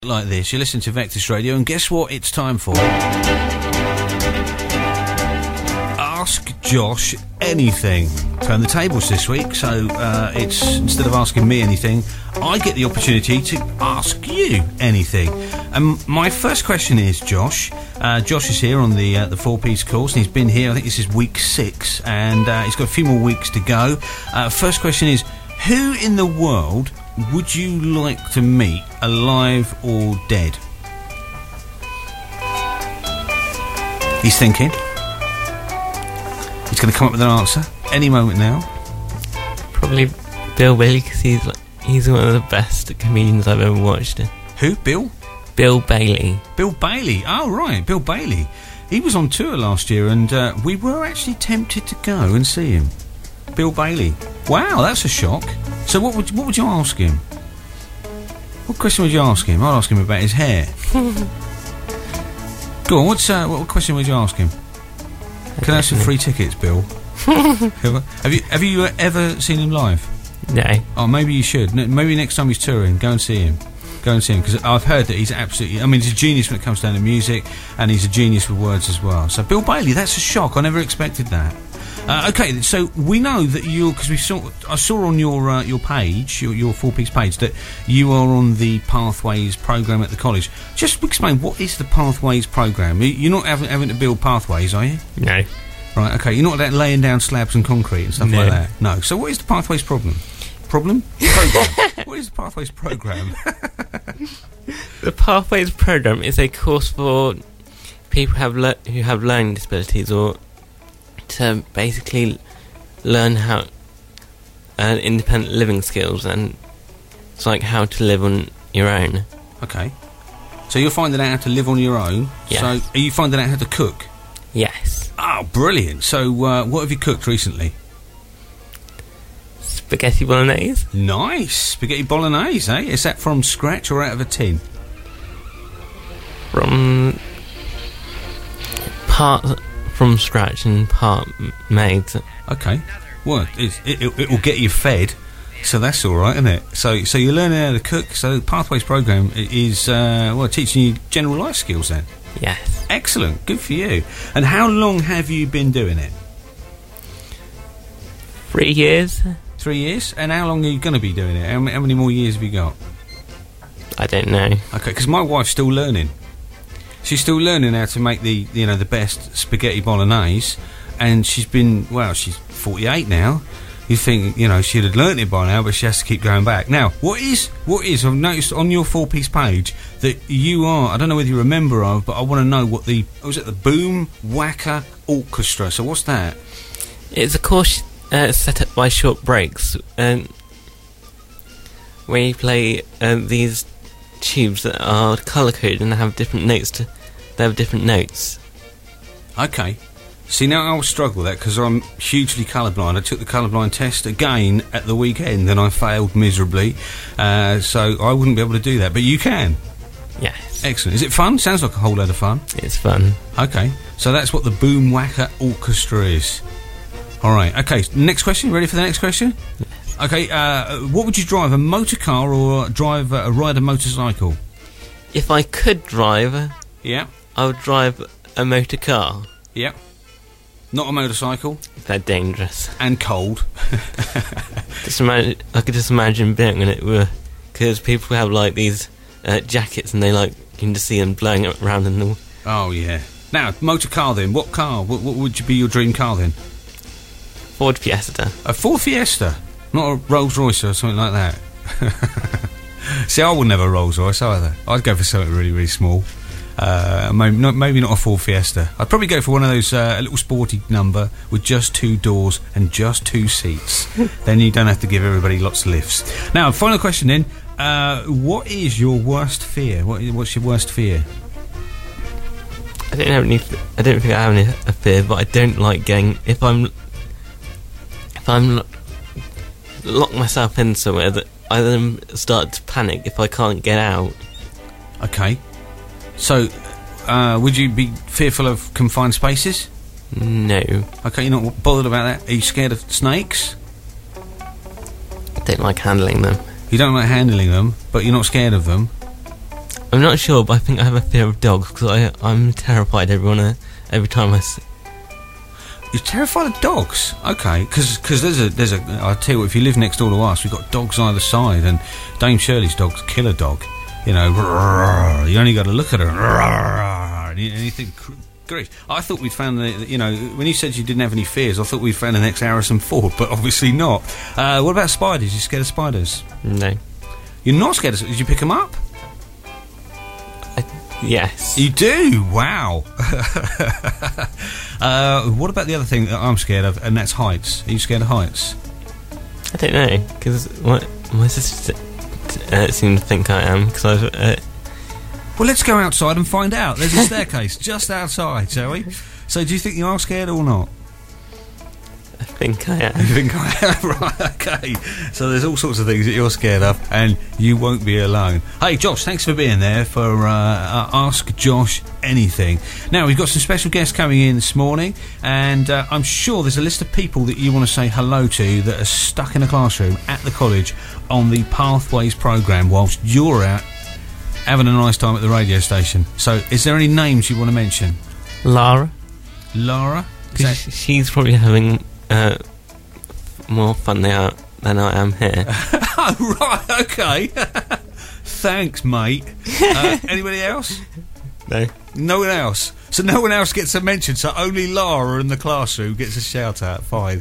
Like this, you listen to Vectis Radio, and guess what it's time for? Ask Josh Anything. Turn the tables this week, so it's, instead of asking me anything, I get the opportunity to ask you anything. And my first question is, Josh. Josh is here on the 4-piece course, and he's been here, I think this is week 6, and he's got a few more weeks to go. First question is, who in the world would you like to meet, alive or dead? He's thinking. He's going to come up with an answer any moment now. Probably Bill Bailey, because he's one of the best comedians I've ever watched. Who? Bill? Bill Bailey. Bill Bailey. Oh, right, Bill Bailey. He was on tour last year, and we were actually tempted to go and see him. Bill Bailey. Wow, that's a shock. So what would you ask him? What question would you ask him? I'd ask him about his hair. Go on, what question would you ask him? Can I have some free tickets, Bill? Have you ever seen him live? No. Oh, maybe you should. Maybe next time he's touring, go and see him. Because I've heard that he's absolutely... I mean, he's a genius when it comes down to music, and he's a genius with words as well. So Bill Bailey, that's a shock. I never expected that. Okay, so we know that you, because I saw on your page, your 4-piece page, that you are on the Pathways programme at the college. Just explain, what is the Pathways programme? You're not having to build pathways, are you? No. Right, okay, you're not laying down slabs and concrete and stuff like that? No. So what is the Pathways programme? Programme? What is the Pathways programme? The Pathways programme is a course for people who have learning disabilities, or to basically learn how independent living skills, and it's like how to live on your own. Okay. So you're finding out how to live on your own? Yes. So are you finding out how to cook? Yes. Oh, brilliant. So what have you cooked recently? Spaghetti bolognese. Nice. Spaghetti bolognese, eh? Is that from scratch or out of a tin? From scratch and part made. Okay. Well, it will get you fed, so that's all right, isn't it? So you're learning how to cook. So the Pathways programme is teaching you general life skills then. Yes. Excellent. Good for you. And how long have you been doing it? 3 years. 3 years. And how long are you going to be doing it? How many more years have you got? I don't know. Okay, because my wife's still learning. She's still learning how to make the best spaghetti bolognese, and she's 48 now. You think, she'd have learnt it by now, but she has to keep going back. Now, what is, I've noticed on your 4-piece page that you are, I don't know whether you're a member of, but I want to know what the Boom Whacker Orchestra, so what's that? It's a course set up by Short Breaks, where you play these tubes that are colour coded and have different notes. They have different notes. Okay. See, now I'll struggle with that because I'm hugely colourblind. I took the colourblind test again at the weekend and I failed miserably. So I wouldn't be able to do that, but you can. Yes. Excellent. Is it fun? Sounds like a whole load of fun. It's fun. Okay. So that's what the Boom Whacker Orchestra is. All right. Okay. Next question. Ready for the next question? Yes. Okay, what would you drive, a motor car or ride a motorcycle? If I could drive, yeah, I would drive a motor car. Yeah, not a motorcycle. They're dangerous and cold. I could just imagine being in it, because people have like these jackets, and you can just see them blowing around in the. Oh yeah. Now, motor car then. What car? What would be your dream car then? Ford Fiesta. A Ford Fiesta. Not a Rolls Royce or something like that. See, I wouldn't have a Rolls Royce either. I'd go for something really, really small. Maybe not a Ford Fiesta. I'd probably go for one of those, a little sporty number with just 2 doors and just 2 seats. Then you don't have to give everybody lots of lifts. Now, final question then. What is your worst fear? What's your worst fear? I don't think I have any fear, but I don't like getting... If I'm lock myself in somewhere, that I then start to panic if I can't get out. Okay. So, would you be fearful of confined spaces? No. Okay, you're not bothered about that? Are you scared of snakes? I don't like handling them. You don't like handling them, but you're not scared of them? I'm not sure, but I think I have a fear of dogs because I'm terrified every time You're terrified of dogs? Okay, because there's a. I tell you what, if you live next door to us, we've got dogs either side, and Dame Shirley's dog's a killer dog. You know, you only got to look at her, and you think, great. I thought we'd found when you said you didn't have any fears, I thought we'd found the next Harrison Ford, but obviously not. What about spiders? You scared of spiders? No. You're not scared of. Did you pick them up? Yes. You do? Wow. What about the other thing that I'm scared of, and that's heights? Are you scared of heights? I don't know, because my sister seems to think I am, because I've... Well, let's go outside and find out. There's a staircase just outside, shall we? So do you think you are scared or not? I think I am. You think I am? Right, okay. So there's all sorts of things that you're scared of, and you won't be alone. Hey, Josh, thanks for being there for Ask Josh Anything. Now, we've got some special guests coming in this morning, and I'm sure there's a list of people that you want to say hello to that are stuck in a classroom at the college on the Pathways programme whilst you're out having a nice time at the radio station. So, is there any names you want to mention? Lara. Lara? She's probably having... more fun than I am here. Oh, right, okay. Thanks, mate. Anybody else? No. No one else. So no one else gets a mention, so only Lara in the classroom gets a shout out. Fine.